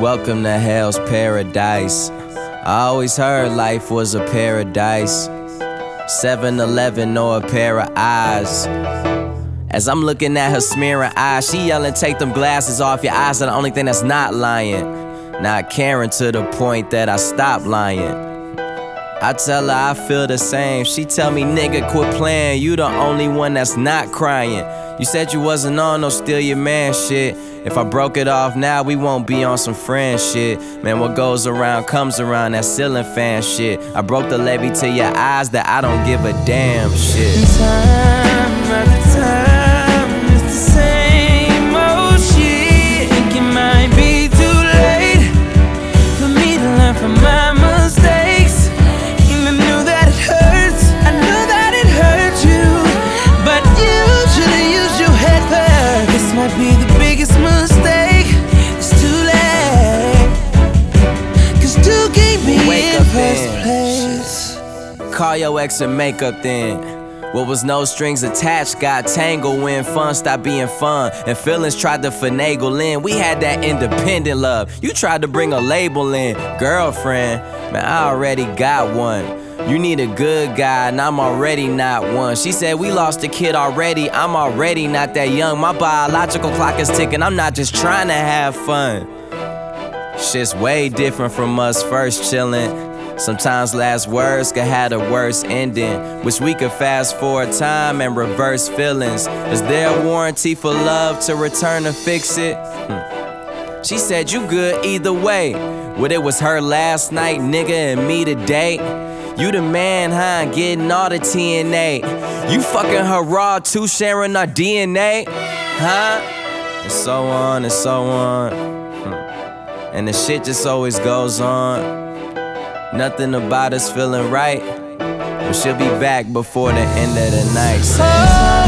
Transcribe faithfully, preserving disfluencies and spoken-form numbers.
Welcome to hell's paradise. I always heard life was a paradise. seven eleven or a pair of eyes. As I'm looking at her smearing eyes, she yelling, take them glasses off, your eyes are the only thing that's not lying. Not caring to the point that I stop lying. I tell her I feel the same. She tell me, nigga, quit playing, you the only one that's not crying. You said you wasn't on no steal your man shit. If I broke it off now, we won't be on some friend shit. Man, what goes around comes around, that ceiling fan shit. I broke the levee to your eyes that I don't give a damn shit. Time after time, it's the same old shit. Think it might be too late for me to learn from my mistakes. And I knew that it hurts, I knew that it hurt you, but you should've used your head first. This might be the biggest mistake. It's too late, cause two gave me Wake in up first then. place. Call your ex and make up then. What was no strings attached got tangled when fun stopped being fun and feelings tried to finagle in. We had that independent love. You tried to bring a label in. Girlfriend, man, I already got one. You need a good guy and I'm already not one. She said we lost a kid already, I'm already not that young. My biological clock is ticking, I'm not just trying to have fun. Shit's way different from us first chillin'. Sometimes last words could have the worst ending. Wish we could fast forward time and reverse feelings. Is there a warranty for love to return and fix it? Hmm. She said you good either way. Well, it was her last night, nigga, and me today. You the man, huh? Getting all the T N A. You fucking her raw too, sharing our D N A, huh? And so on and so on. Hmm. And the shit just always goes on. Nothing about us feeling right, but she'll be back before the end of the night.